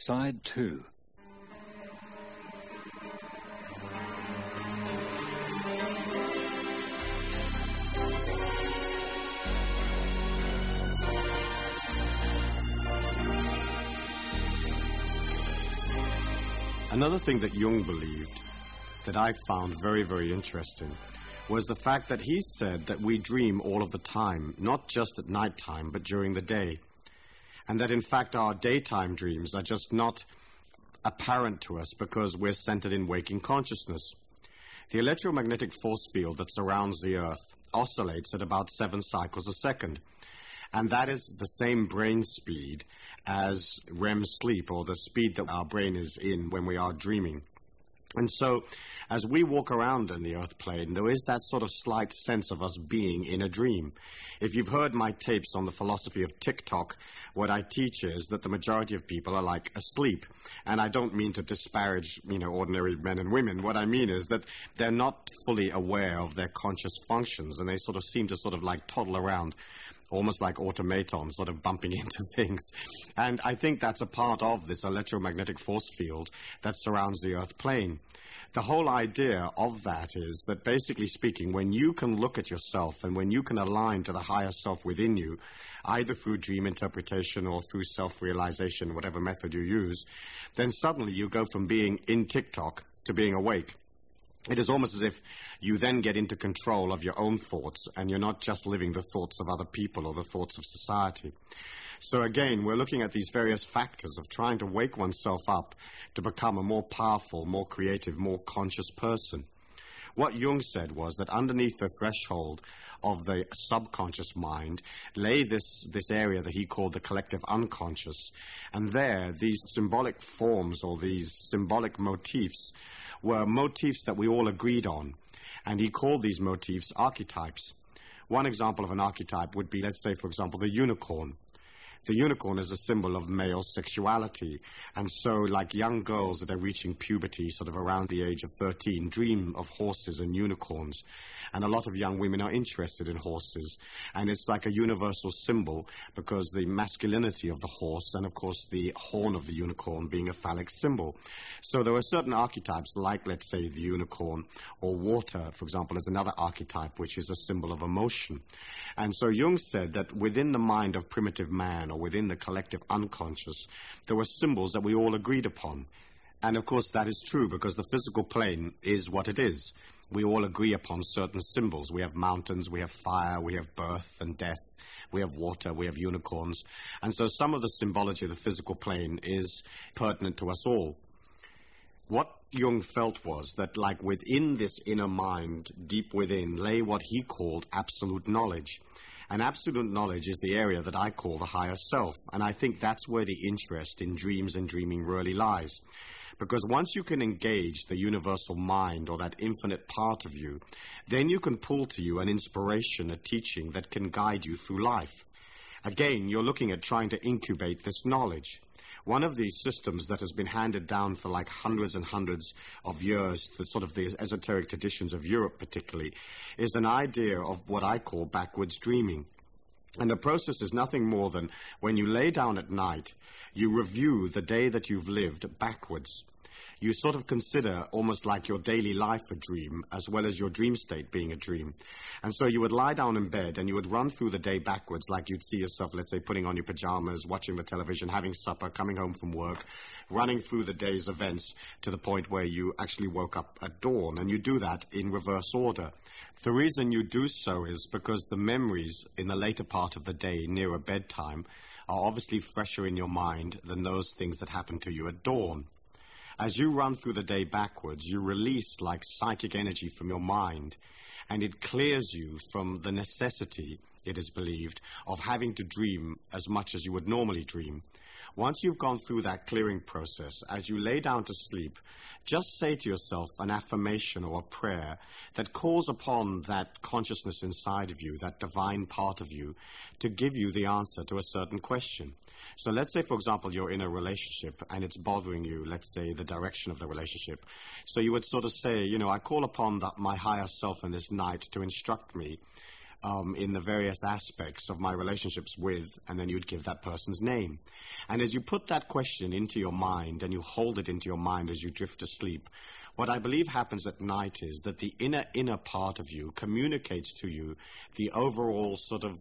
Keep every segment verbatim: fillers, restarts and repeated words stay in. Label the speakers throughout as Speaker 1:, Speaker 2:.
Speaker 1: Side two.
Speaker 2: Another thing that Jung believed that I found very, very interesting was the fact that he said that we dream all of the time, not just at nighttime, but during the day. And that, in fact, our daytime dreams are just not apparent to us because we're centered in waking consciousness. The electromagnetic force field that surrounds the Earth oscillates at about seven cycles a second. And that is the same brain speed as R E M sleep, or the speed that our brain is in when we are dreaming. And so, as we walk around in the Earth plane, there is that sort of slight sense of us being in a dream. If you've heard my tapes on the philosophy of TikTok, what I teach is that the majority of people are like asleep. And I don't mean to disparage, you know, ordinary men and women. What I mean is that they're not fully aware of their conscious functions, and they sort of seem to sort of like toddle around, almost like automatons, sort of bumping into things. And I think that's a part of this electromagnetic force field that surrounds the Earth plane. The whole idea of that is that, basically speaking, when you can look at yourself and when you can align to the higher self within you, either through dream interpretation or through self-realization, whatever method you use, then suddenly you go from being in TikTok to being awake. It is almost as if you then get into control of your own thoughts, and you're not just living the thoughts of other people or the thoughts of society. So again, we're looking at these various factors of trying to wake oneself up to become a more powerful, more creative, more conscious person. What Jung said was that underneath the threshold of the subconscious mind lay this, this area that he called the collective unconscious. And there, these symbolic forms or these symbolic motifs were motifs that we all agreed on. And he called these motifs archetypes. One example of an archetype would be, let's say, for example, the unicorn. The unicorn is a symbol of male sexuality. And so, like young girls that are reaching puberty sort of around the age of thirteen dream of horses and unicorns. And a lot of young women are interested in horses. And it's like a universal symbol because the masculinity of the horse and, of course, the horn of the unicorn being a phallic symbol. So there are certain archetypes like, let's say, the unicorn, or water, for example, is another archetype which is a symbol of emotion. And so Jung said that within the mind of primitive man, or within the collective unconscious, there were symbols that we all agreed upon. And of course that is true because the physical plane is what it is. We all agree upon certain symbols. We have mountains, we have fire, we have birth and death, we have water, we have unicorns. And so some of the symbology of the physical plane is pertinent to us all. What Jung felt was that, like, within this inner mind, deep within, lay what he called absolute knowledge. And absolute knowledge is the area that I call the higher self. And I think that's where the interest in dreams and dreaming really lies. Because once you can engage the universal mind, or that infinite part of you, then you can pull to you an inspiration, a teaching that can guide you through life. Again, you're looking at trying to incubate this knowledge. One of these systems that has been handed down for like hundreds and hundreds of years, the sort of the esoteric traditions of Europe particularly, is an idea of what I call backwards dreaming. And the process is nothing more than when you lay down at night, you review the day that you've lived backwards. You sort of consider almost like your daily life a dream, as well as your dream state being a dream. And so you would lie down in bed and you would run through the day backwards, like you'd see yourself, let's say, putting on your pajamas, watching the television, having supper, coming home from work, running through the day's events to the point where you actually woke up at dawn. And you do that in reverse order. The reason you do so is because the memories in the later part of the day, nearer bedtime, are obviously fresher in your mind than those things that happened to you at dawn. As you run through the day backwards, you release like psychic energy from your mind, and it clears you from the necessity, it is believed, of having to dream as much as you would normally dream. Once you've gone through that clearing process, as you lay down to sleep, just say to yourself an affirmation or a prayer that calls upon that consciousness inside of you, that divine part of you, to give you the answer to a certain question. So let's say, for example, you're in a relationship and it's bothering you, let's say, the direction of the relationship. So you would sort of say, you know, I call upon the, my higher self in this night to instruct me um, in the various aspects of my relationships with, and then you'd give that person's name. And as you put that question into your mind and you hold it into your mind as you drift to sleep, what I believe happens at night is that the inner, inner part of you communicates to you the overall sort of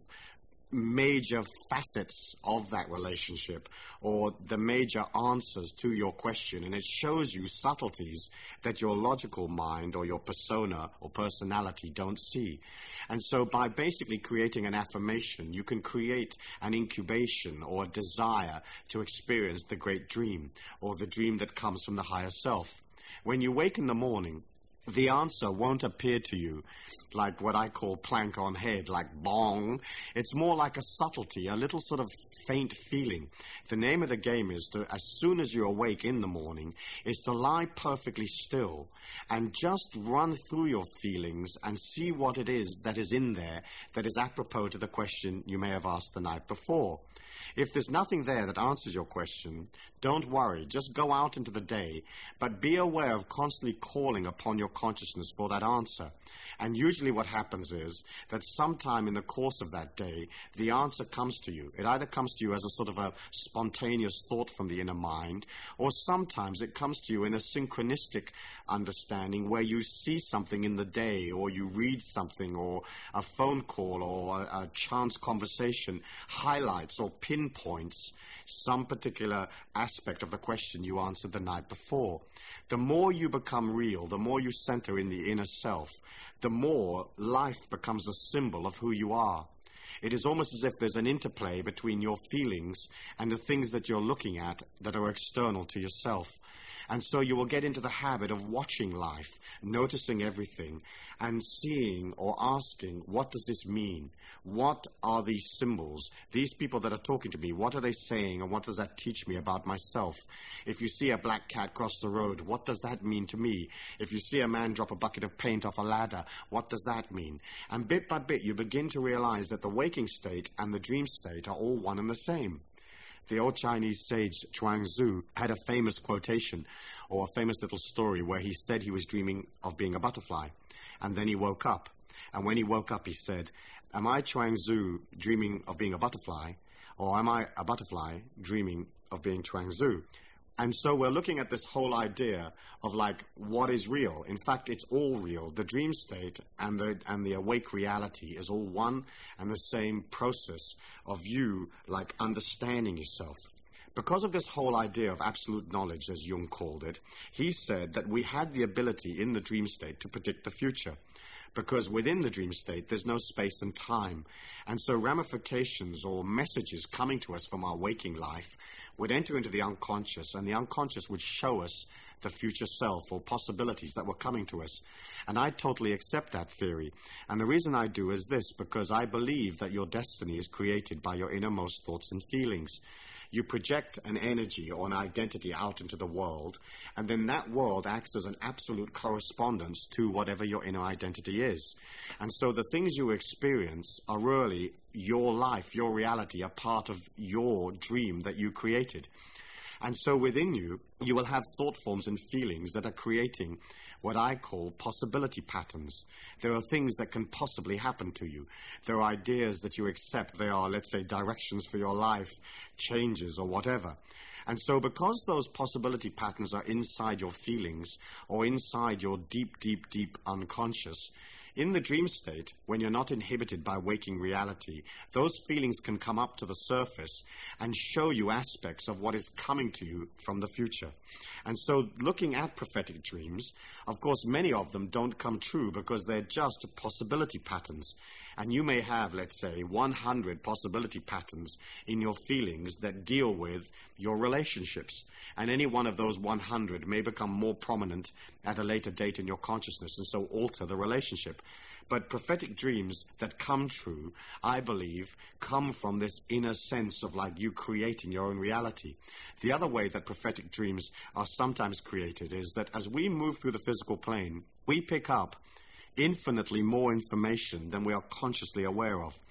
Speaker 2: major facets of that relationship, or the major answers to your question, and it shows you subtleties that your logical mind or your persona or personality don't see. And so by basically creating an affirmation, you can create an incubation or a desire to experience the great dream, or the dream that comes from the higher self. When you wake in the morning, the answer won't appear to you like what I call plank on head, like bong. It's more like a subtlety, a little sort of faint feeling. The name of the game is to, as soon as you awake in the morning, is to lie perfectly still and just run through your feelings and see what it is that is in there that is apropos to the question you may have asked the night before. If there's nothing there that answers your question, don't worry. Just go out into the day, but be aware of constantly calling upon your consciousness for that answer. And usually what happens is that sometime in the course of that day, the answer comes to you. It either comes to you as a sort of a spontaneous thought from the inner mind, or sometimes it comes to you in a synchronistic understanding where you see something in the day, or you read something, or a phone call, or a, a chance conversation highlights or pinpoints some particular aspect of the question you answered the night before. The more you become real, the more you center in the inner self, the more life becomes a symbol of who you are. It is almost as if there's an interplay between your feelings and the things that you're looking at that are external to yourself. And so you will get into the habit of watching life, noticing everything, and seeing or asking, what does this mean? What are these symbols? These people that are talking to me, what are they saying, and what does that teach me about myself? If you see a black cat cross the road, what does that mean to me? If you see a man drop a bucket of paint off a ladder, what does that mean? And bit by bit, you begin to realize that the waking state and the dream state are all one and the same. The old Chinese sage Chuang-Tzu had a famous quotation, or a famous little story, where he said he was dreaming of being a butterfly, and then he woke up. And when he woke up, he said, am I Chuang-Tzu dreaming of being a butterfly, or am I a butterfly dreaming of being Chuang-Tzu? And so we're looking at this whole idea of, like, what is real. In fact, it's all real. The dream state and the and the awake reality is all one and the same process of you, like, understanding yourself. Because of this whole idea of absolute knowledge, as Jung called it, he said that we had the ability in the dream state to predict the future. Because within the dream state, there's no space and time. And so ramifications or messages coming to us from our waking life would enter into the unconscious, and the unconscious would show us the future self or possibilities that were coming to us. And I totally accept that theory. And the reason I do is this, because I believe that your destiny is created by your innermost thoughts and feelings. You project an energy or an identity out into the world, and then that world acts as an absolute correspondence to whatever your inner identity is. And so the things you experience are really your life, your reality, a part of your dream that you created. And so within you, you will have thought forms and feelings that are creating what I call possibility patterns. There are things that can possibly happen to you. There are ideas that you accept. They are, let's say, directions for your life, changes or whatever. And so because those possibility patterns are inside your feelings or inside your deep, deep, deep unconscious, in the dream state, when you're not inhibited by waking reality, those feelings can come up to the surface and show you aspects of what is coming to you from the future. And so looking at prophetic dreams, of course, many of them don't come true because they're just possibility patterns. And you may have, let's say, one hundred possibility patterns in your feelings that deal with your relationships. And any one of those one hundred may become more prominent at a later date in your consciousness and so alter the relationship. But prophetic dreams that come true, I believe, come from this inner sense of, like, you creating your own reality. The other way that prophetic dreams are sometimes created is that as we move through the physical plane, we pick up infinitely more information than we are consciously aware of.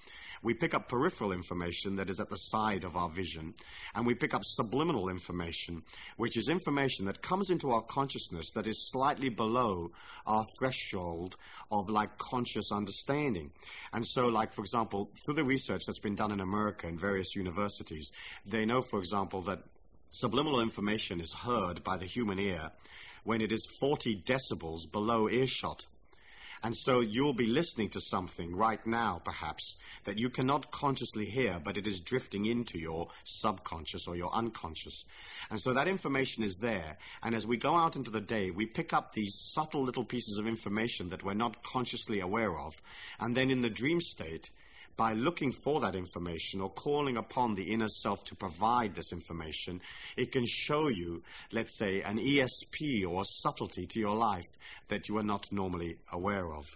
Speaker 2: We pick up peripheral information that is at the side of our vision, and we pick up subliminal information, which is information that comes into our consciousness that is slightly below our threshold of, like, conscious understanding. And so, like, for example, through the research that's been done in America in various universities, they know, for example, that subliminal information is heard by the human ear when it is forty decibels below earshot. And so you'll be listening to something right now, perhaps, that you cannot consciously hear, but it is drifting into your subconscious or your unconscious. And so that information is there. And as we go out into the day, we pick up these subtle little pieces of information that we're not consciously aware of. And then in the dream state, by looking for that information or calling upon the inner self to provide this information, it can show you, let's say, an E S P or subtlety to your life that you are not normally aware of.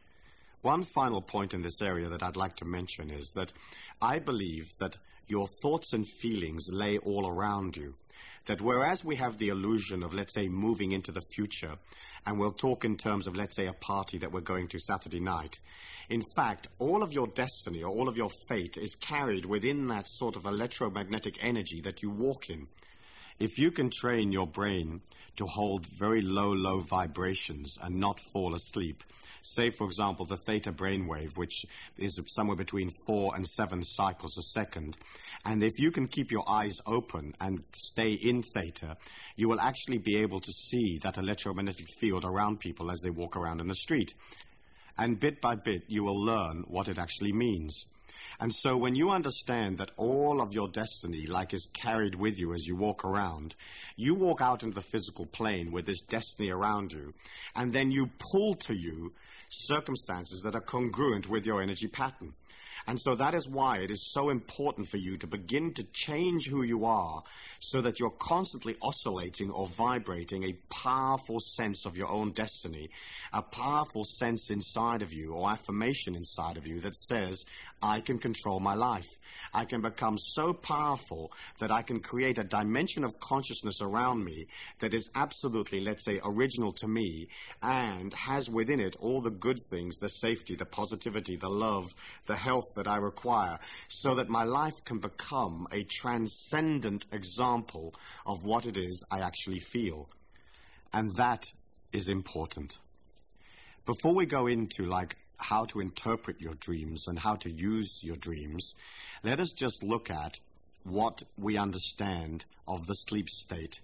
Speaker 2: One final point in this area that I'd like to mention is that I believe that your thoughts and feelings lay all around you. That whereas we have the illusion of, let's say, moving into the future, and we'll talk in terms of, let's say, a party that we're going to Saturday night, in fact, all of your destiny or all of your fate is carried within that sort of electromagnetic energy that you walk in. If you can train your brain to hold very low, low vibrations and not fall asleep, say, for example, the theta brainwave, which is somewhere between four and seven cycles a second, and if you can keep your eyes open and stay in theta, you will actually be able to see that electromagnetic field around people as they walk around in the street. And bit by bit, you will learn what it actually means. And so when you understand that all of your destiny, like, is carried with you as you walk around, you walk out into the physical plane with this destiny around you, and then you pull to you circumstances that are congruent with your energy pattern. And so that is why it is so important for you to begin to change who you are so that you're constantly oscillating or vibrating a powerful sense of your own destiny, a powerful sense inside of you or affirmation inside of you that says, I can control my life. I can become so powerful that I can create a dimension of consciousness around me that is absolutely, let's say, original to me and has within it all the good things, the safety, the positivity, the love, the health that I require, so that my life can become a transcendent example of what it is I actually feel. And that is important. Before we go into, like, how to interpret your dreams and how to use your dreams, let us just look at what we understand of the sleep state.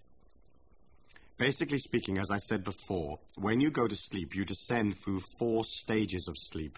Speaker 2: Basically speaking, as I said before, when you go to sleep, you descend through four stages of sleep.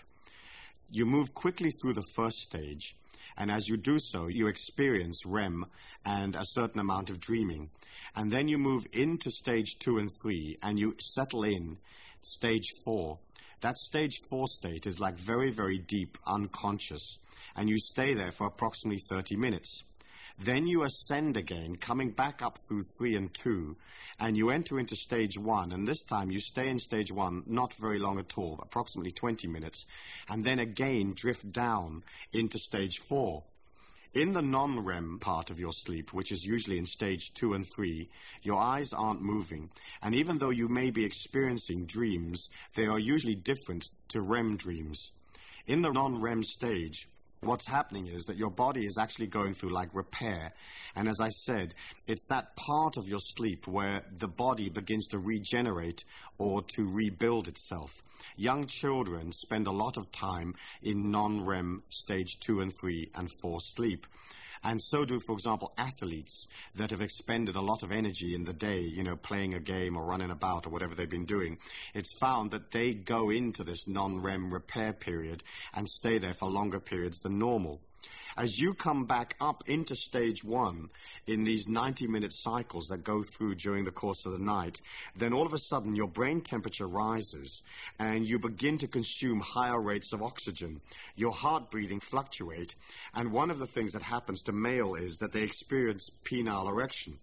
Speaker 2: You move quickly through the first stage, and as you do so, you experience R E M and a certain amount of dreaming. And then you move into stage two and three, and you settle in stage four. That stage four state is like very, very deep unconscious, and you stay there for approximately thirty minutes. Then you ascend again, coming back up through three and two, and you enter into stage one, and this time you stay in stage one not very long at all, approximately twenty minutes, and then again drift down into stage four. In the non-R E M part of your sleep, which is usually in stage two and three, your eyes aren't moving. And even though you may be experiencing dreams, they are usually different to R E M dreams. In the non-R E M stage, what's happening is that your body is actually going through, like, repair. And as I said, it's that part of your sleep where the body begins to regenerate or to rebuild itself. Young children spend a lot of time in non-R E M stage two and three and four sleep. And so do, for example, athletes that have expended a lot of energy in the day, you know, playing a game or running about or whatever they've been doing. It's found that they go into this non-R E M repair period and stay there for longer periods than normal. As you come back up into stage one in these ninety-minute cycles that go through during the course of the night, then all of a sudden your brain temperature rises and you begin to consume higher rates of oxygen. Your heart breathing fluctuate, and one of the things that happens to male is that they experience penile erection.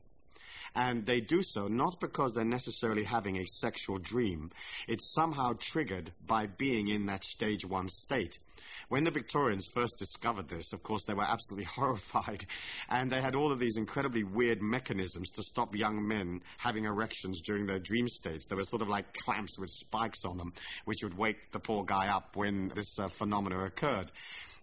Speaker 2: And they do so not because they're necessarily having a sexual dream. It's somehow triggered by being in that stage one state. When the Victorians first discovered this, of course, they were absolutely horrified. And they had all of these incredibly weird mechanisms to stop young men having erections during their dream states. There were sort of like clamps with spikes on them, which would wake the poor guy up when this uh, phenomena occurred.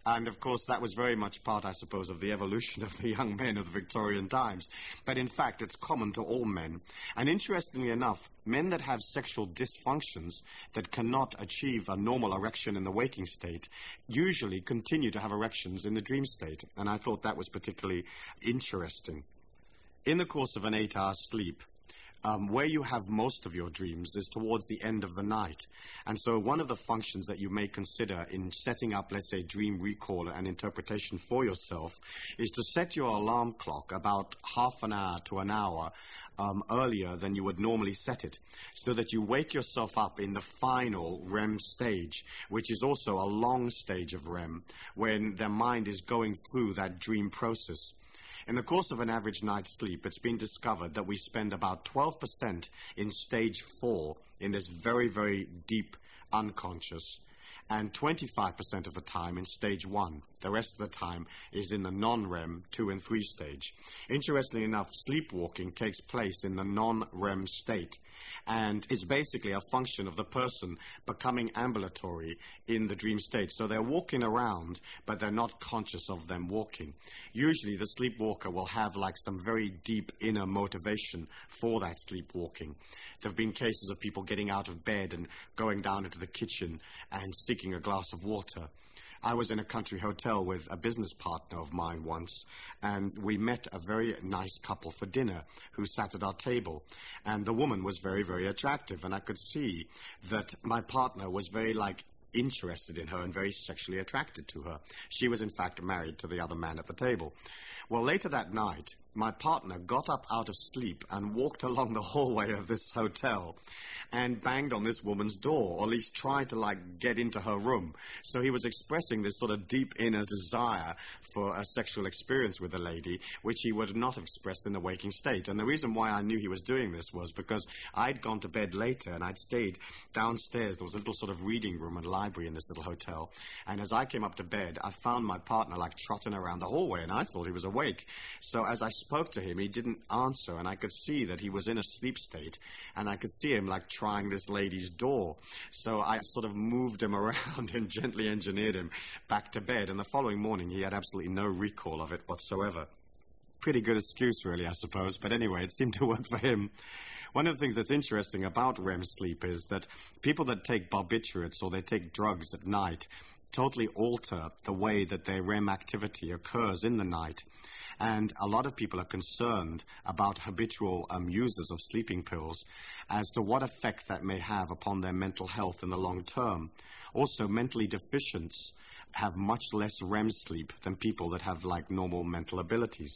Speaker 2: And, of course, that was very much part, I suppose, of the evolution of the young men of the Victorian times. But, in fact, it's common to all men. And, interestingly enough, men that have sexual dysfunctions that cannot achieve a normal erection in the waking state usually continue to have erections in the dream state. And I thought that was particularly interesting. In the course of an eight-hour sleep, Um, where you have most of your dreams is towards the end of the night. And so one of the functions that you may consider in setting up, let's say, dream recall and interpretation for yourself is to set your alarm clock about half an hour to an hour um, earlier than you would normally set it, so that you wake yourself up in the final R E M stage, which is also a long stage of R E M, when their mind is going through that dream process. In the course of an average night's sleep, it's been discovered that we spend about twelve percent in stage four, in this very, very deep unconscious, and twenty-five percent of the time in stage one. The rest of the time is in the non-R E M two and three stage. Interestingly enough, sleepwalking takes place in the non-R E M state, and is basically a function of the person becoming ambulatory in the dream state. So they're walking around, but they're not conscious of them walking. Usually the sleepwalker will have like some very deep inner motivation for that sleepwalking. There have been cases of people getting out of bed and going down into the kitchen and seeking a glass of water. I was in a country hotel with a business partner of mine once, and we met a very nice couple for dinner who sat at our table. And the woman was very, very attractive, and I could see that my partner was very, like, interested in her and very sexually attracted to her. She was, in fact, married to the other man at the table. Well, later that night, my partner got up out of sleep and walked along the hallway of this hotel and banged on this woman's door, or at least tried to, like, get into her room. So he was expressing this sort of deep inner desire for a sexual experience with the lady, which he would not have expressed in the waking state. And the reason why I knew he was doing this was because I'd gone to bed later and I'd stayed downstairs. There was a little sort of reading room and library in this little hotel. And as I came up to bed, I found my partner, like, trotting around the hallway, and I thought he was awake. So as I spoke to him, he didn't answer, and I could see that he was in a sleep state, and I could see him, like, trying this lady's door. So I sort of moved him around and gently engineered him back to bed, and the following morning he had absolutely no recall of it whatsoever. Pretty good excuse, really, I suppose, but anyway, it seemed to work for him. One of the things that's interesting about R E M sleep is that people that take barbiturates or they take drugs at night totally alter the way that their R E M activity occurs in the night. And a lot of people are concerned about habitual um, users of sleeping pills as to what effect that may have upon their mental health in the long term. Also, mentally deficients have much less R E M sleep than people that have, like, normal mental abilities.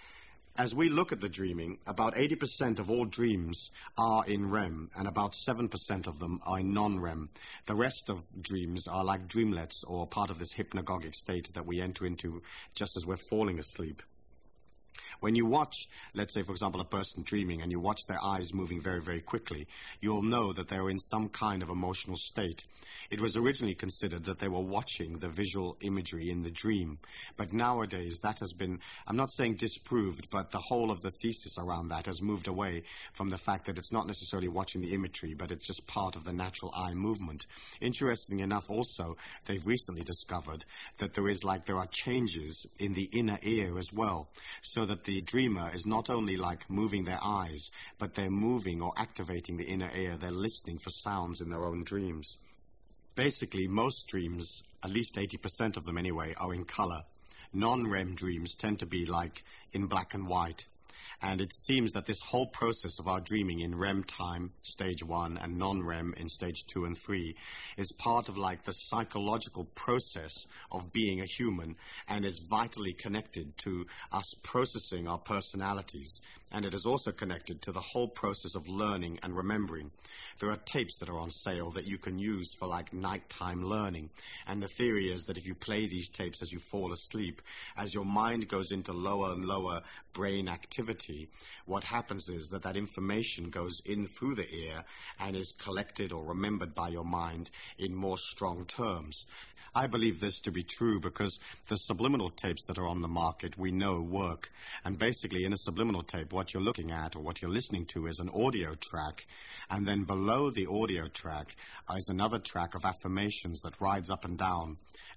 Speaker 2: As we look at the dreaming, about eighty percent of all dreams are in R E M, and about seven percent of them are in non-R E M. The rest of dreams are like dreamlets, or part of this hypnagogic state that we enter into just as we're falling asleep. When you watch, let's say, for example, a person dreaming, and you watch their eyes moving very, very quickly, you'll know that they're in some kind of emotional state. It was originally considered that they were watching the visual imagery in the dream. But nowadays, that has been, I'm not saying disproved, but the whole of the thesis around that has moved away from the fact that it's not necessarily watching the imagery, but it's just part of the natural eye movement. Interestingly enough, also, they've recently discovered that there is, like, there are changes in the inner ear as well, so that the dreamer is not only, like, moving their eyes, but they're moving or activating the inner ear. They're listening for sounds in their own dreams. Basically, most dreams, at least eighty percent of them anyway, are in color. Non-R E M dreams tend to be, like, in black and white. And it seems that this whole process of our dreaming in R E M time, stage one, and non-R E M in stage two and three, is part of, like, the psychological process of being a human, and is vitally connected to us processing our personalities. And it is also connected to the whole process of learning and remembering. There are tapes that are on sale that you can use for, like, nighttime learning. And the theory is that if you play these tapes as you fall asleep, as your mind goes into lower and lower brain activity, what happens is that that information goes in through the ear and is collected or remembered by your mind in more strong terms. I believe this to be true because the subliminal tapes that are on the market we know work. And basically in a subliminal tape, what you're looking at or what you're listening to is an audio track. And then below the audio track is another track of affirmations that rides up and down.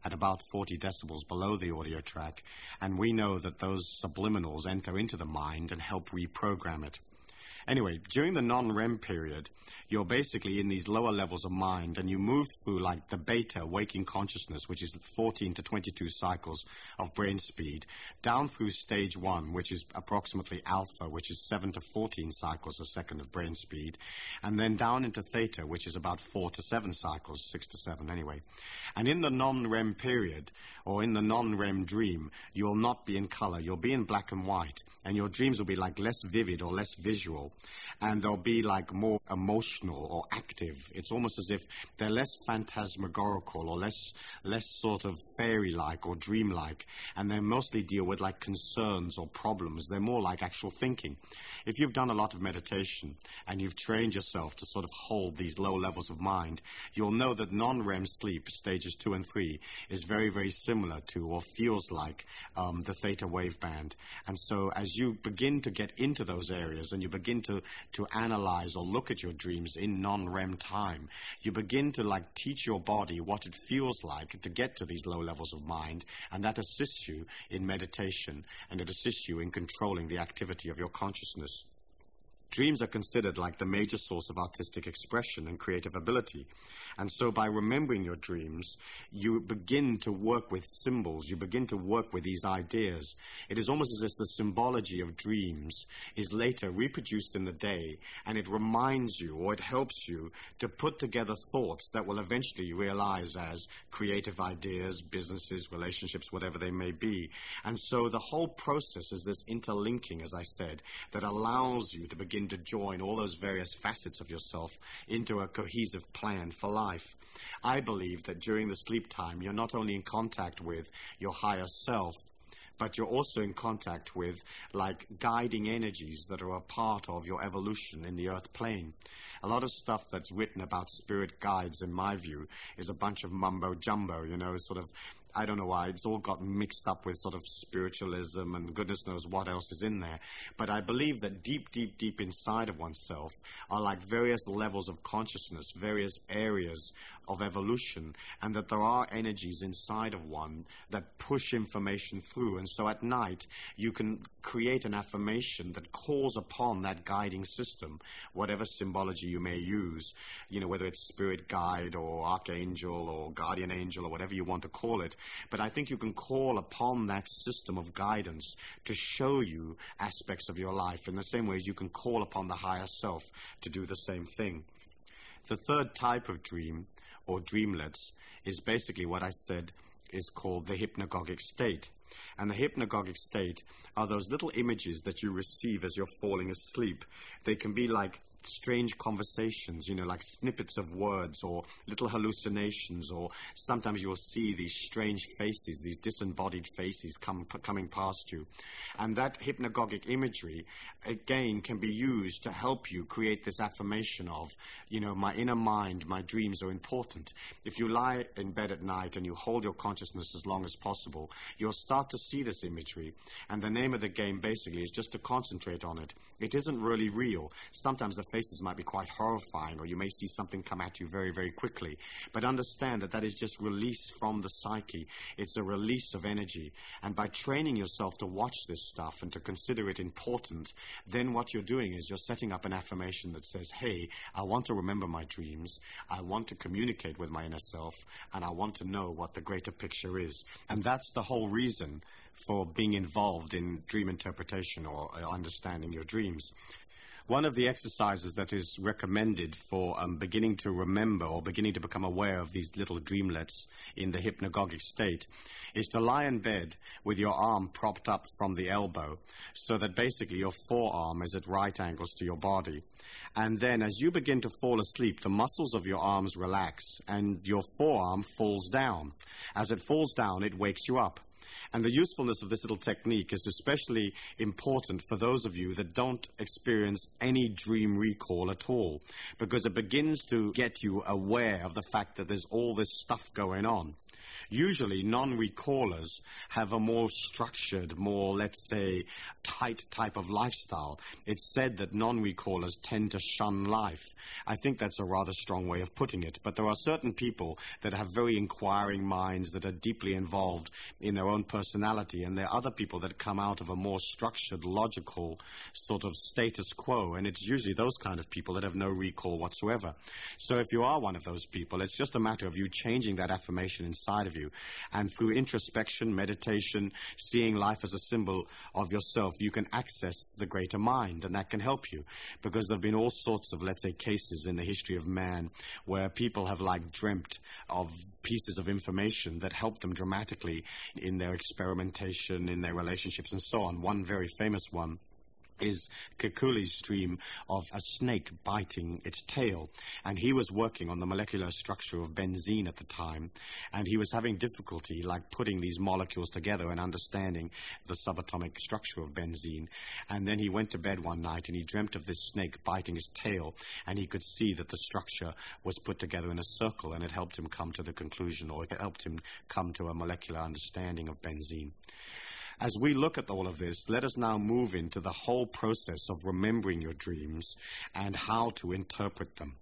Speaker 2: at about forty decibels below the audio track, and we know that those subliminals enter into the mind and help reprogram it. Anyway, during the non-R E M period, you're basically in these lower levels of mind, and you move through like the beta waking consciousness, which is fourteen to twenty-two cycles of brain speed, down through stage one, which is approximately alpha, which is seven to fourteen cycles a second of brain speed, and then down into theta, which is about four to seven cycles, six to seven anyway. And in the non-R E M period, or in the non-R E M dream, you will not be in color. You'll be in black and white, and your dreams will be like less vivid or less visual. And they'll be like more emotional or active. It's almost as if they're less phantasmagorical or less less sort of fairy-like or dream-like. And they mostly deal with like concerns or problems. They're more like actual thinking. If you've done a lot of meditation and you've trained yourself to sort of hold these low levels of mind, you'll know that non-R E M sleep, stages two and three, is very, very similar to or feels like um, the theta wave band. And so as you begin to get into those areas and you begin to, to analyze or look at your dreams in non-R E M time, you begin to like teach your body what it feels like to get to these low levels of mind, and that assists you in meditation, and it assists you in controlling the activity of your consciousness. Dreams are considered like the major source of artistic expression and creative ability. And so by remembering your dreams, you begin to work with symbols. You begin to work with these ideas. It is almost as if the symbology of dreams is later reproduced in the day, and it reminds you, or it helps you, to put together thoughts that will eventually realize as creative ideas, businesses, relationships, whatever they may be. And so the whole process is this interlinking, as I said, that allows you to begin to join all those various facets of yourself into a cohesive plan for life. I believe that during the sleep time, you're not only in contact with your higher self, but you're also in contact with like guiding energies that are a part of your evolution in the earth plane. A lot of stuff that's written about spirit guides, in my view, is a bunch of mumbo jumbo, you know, sort of, I don't know why, it's all got mixed up with sort of spiritualism and goodness knows what else is in there. But I believe that deep, deep, deep inside of oneself are like various levels of consciousness, various areas of evolution, and that there are energies inside of one that push information through. And so at night, you can create an affirmation that calls upon that guiding system, whatever symbology you may use, you know, whether it's spirit guide or archangel or guardian angel or whatever you want to call it. But I think you can call upon that system of guidance to show you aspects of your life in the same way as you can call upon the higher self to do the same thing. The third type of dream, or dreamlets, is basically what I said is called the hypnagogic state. And the hypnagogic state are those little images that you receive as you're falling asleep. They can be like strange conversations, you know, like snippets of words or little hallucinations, or sometimes you'll see these strange faces, these disembodied faces come p- coming past you. And that hypnagogic imagery, again, can be used to help you create this affirmation of, you know, my inner mind, my dreams are important. If you lie in bed at night and you hold your consciousness as long as possible, you'll start to see this imagery. And the name of the game basically is just to concentrate on it. It isn't really real. Sometimes the faces might be quite horrifying, or you may see something come at you very, very quickly. But understand that that is just release from the psyche. It's a release of energy. And by training yourself to watch this stuff and to consider it important, then what you're doing is you're setting up an affirmation that says, hey, I want to remember my dreams, I want to communicate with my inner self, and I want to know what the greater picture is. And that's the whole reason for being involved in dream interpretation or understanding your dreams. One of the exercises that is recommended for um, beginning to remember or beginning to become aware of these little dreamlets in the hypnagogic state is to lie in bed with your arm propped up from the elbow, so that basically your forearm is at right angles to your body. And then as you begin to fall asleep, the muscles of your arms relax and your forearm falls down. As it falls down, it wakes you up. And the usefulness of this little technique is especially important for those of you that don't experience any dream recall at all, because it begins to get you aware of the fact that there's all this stuff going on. Usually, non-recallers have a more structured, more, let's say, tight type of lifestyle. It's said that non-recallers tend to shun life. I think that's a rather strong way of putting it, but there are certain people that have very inquiring minds that are deeply involved in their own personality, and there are other people that come out of a more structured, logical sort of status quo, and it's usually those kind of people that have no recall whatsoever. So if you are one of those people, it's just a matter of you changing that affirmation inside of you, and through introspection, meditation, seeing life as a symbol of yourself, you can access the greater mind, and that can help you, because there have been all sorts of, let's say, cases in the history of man where people have like dreamt of pieces of information that help them dramatically in their experimentation, in their relationships, and so on. One very famous one is Kekule's dream of a snake biting its tail. And he was working on the molecular structure of benzene at the time, and he was having difficulty like putting these molecules together and understanding the subatomic structure of benzene. And then he went to bed one night and he dreamt of this snake biting his tail, and he could see that the structure was put together in a circle, and it helped him come to the conclusion, or it helped him come to a molecular understanding of benzene. As we look at all of this, let us now move into the whole process of remembering your dreams and how to interpret them.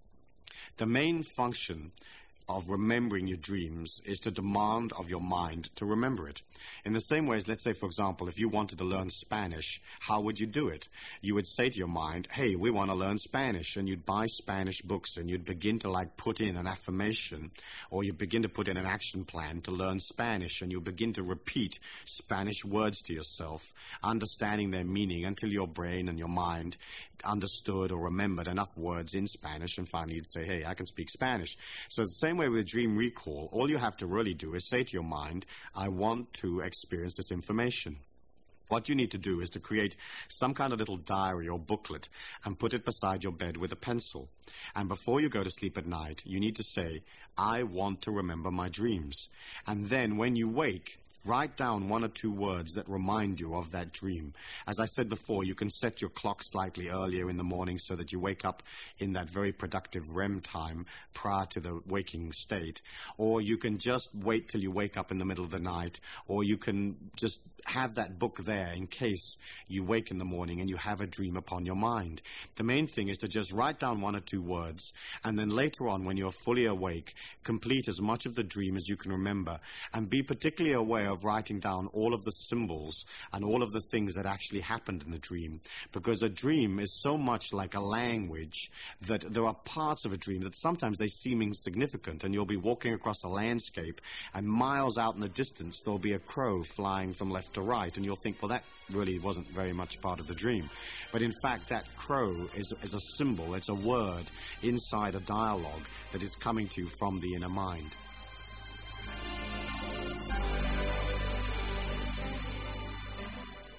Speaker 2: The main function of remembering your dreams is to demand of your mind to remember it. In the same way as, let's say, for example, if you wanted to learn Spanish, how would you do it? You would say to your mind, hey, we want to learn Spanish, and you'd buy Spanish books, and you'd begin to, like, put in an affirmation, or you begin to put in an action plan to learn Spanish, and you begin to repeat Spanish words to yourself, understanding their meaning until your brain and your mind understood or remembered enough words in Spanish, and finally you'd say, hey, I can speak Spanish. So the same way with dream recall, all you have to really do is say to your mind, I want to experience this information. What you need to do is to create some kind of little diary or booklet and put it beside your bed with a pencil. And before you go to sleep at night, you need to say, I want to remember my dreams. And then when you wake, write down one or two words that remind you of that dream. As I said before, you can set your clock slightly earlier in the morning so that you wake up in that very productive R E M time prior to the waking state. Or you can just wait till you wake up in the middle of the night. Or you can just have that book there in case you wake in the morning and you have a dream upon your mind. The main thing is to just write down one or two words, and then later on, when you're fully awake, complete as much of the dream as you can remember, and be particularly aware of writing down all of the symbols and all of the things that actually happened in the dream. Because a dream is so much like a language that there are parts of a dream that sometimes they seem insignificant, and you'll be walking across a landscape, and miles out in the distance there'll be a crow flying from left to right, and you'll think, well, that really wasn't very much part of the dream. But in fact, that crow is, is a symbol, it's a word inside a dialogue that is coming to you from the inner mind.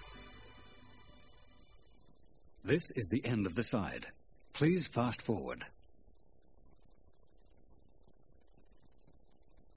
Speaker 1: This is the end of the side. Please fast forward.